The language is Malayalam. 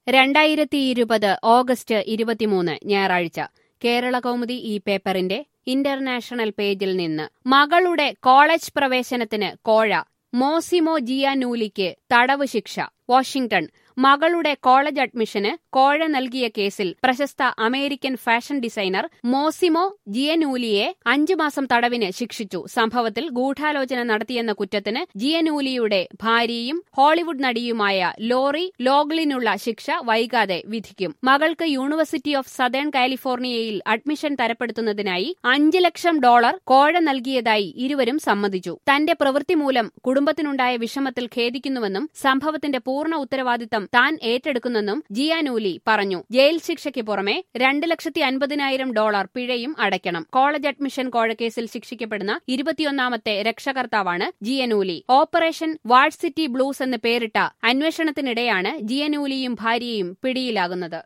2020 ഓഗസ്റ്റ് 23 ഞായറാഴ്ച കേരളകൗമുദി ഈ പേപ്പറിന്റെ ഇന്റർനാഷണൽ പേജിൽ നിന്ന് മകളുടെ കോളേജ് പ്രവേശനത്തിന് കോഴ മോസിമോ ജിയാനൂലിക്ക് തടവ് ശിക്ഷ. വാഷിംഗ്ടൺ. മകളുടെ കോളേജ് അഡ്മിഷന് കോഴ നൽകിയ കേസിൽ പ്രശസ്ത അമേരിക്കൻ ഫാഷൻ ഡിസൈനർ മോസിമോ ജിയനൂലിയെ 5 മാസം തടവിന് ശിക്ഷിച്ചു. സംഭവത്തിൽ ഗൂഢാലോചന നടത്തിയെന്ന കുറ്റത്തിന് ജിയനൂലിയുടെ ഭാര്യയും ഹോളിവുഡ് നടിയുമായ ലോറി ലോഗ്ലിനുള്ള ശിക്ഷ വൈകാതെ വിധിക്കും. മകൾക്ക് യൂണിവേഴ്സിറ്റി ഓഫ് സതേൺ കാലിഫോർണിയയിൽ അഡ്മിഷൻ തരപ്പെടുത്തുന്നതിനായി $5 ലക്ഷം കോഴ നൽകിയതായി ഇരുവരും സമ്മതിച്ചു. തന്റെ പ്രവൃത്തി മൂലം കുടുംബത്തിനുണ്ടായ വിഷമത്തിൽ ഖേദിക്കുന്നുവെന്നും സംഭവത്തിന്റെ പൂർണ്ണ ഉത്തരവാദിത്തം താൻ ഏറ്റെടുക്കുന്നെന്നും ജിയാനൂലി പറഞ്ഞു. ജയിൽ ശിക്ഷയ്ക്ക് പുറമെ $250,000 പിഴയും അടയ്ക്കണം. കോളേജ് അഡ്മിഷൻ കോഴക്കേസിൽ ശിക്ഷിക്കപ്പെടുന്ന 21ാമത്തെ രക്ഷകർത്താവാണ് ജിയനൂലി. ഓപ്പറേഷൻ വാഴ്സിറ്റി ബ്ലൂസ് എന്ന് പേരിട്ട അന്വേഷണത്തിനിടെയാണ് ജിയനൂലിയും ഭാര്യയും പിടിയിലാകുന്നത്.